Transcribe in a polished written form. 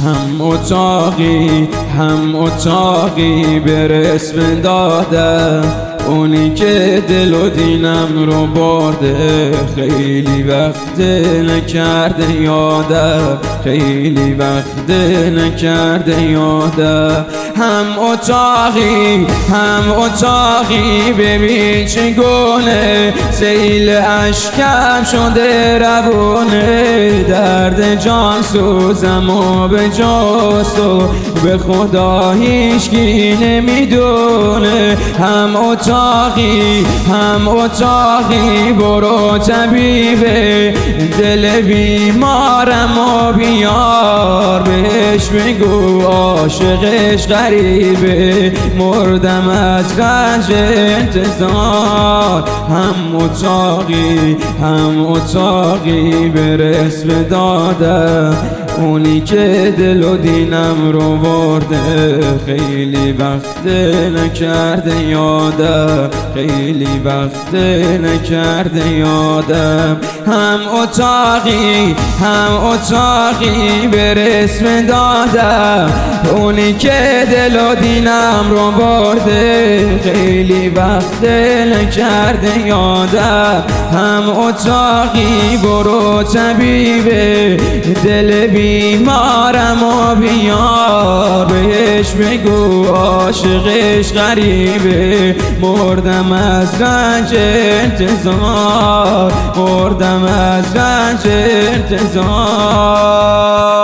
هم اتاقی به رسم داده، اونی که دل و دینم رو برده. خیلی وقت نکرده یاده، خیلی وقت نکرده یاده. هم اتاقی ببین چگونه سیل اشکم شده روونه. درد جان سوزم و به جاست و به خدا هیچکی نمیدونه. هم اتاقی برو طبیب دل بیمارم و بیار، بهش بگو عاشقش غریبه، مردم از رنج انتظار. هم اتاقی به رسم داده، اونی که دل و دینم رو برده. خیلی وقت نکرده یاده، خیلی وقت نکرده یادم. هم اتاقی به رسم داده، اونی که دل و دینم رو برده. خیلی وقت نکرده یادم. هم اتاقی برو طبیب دل بیمارم و بیار، بهش بگو عاشقش غریبه، مردم از رنج انتظار، مردم از رنج انتظار.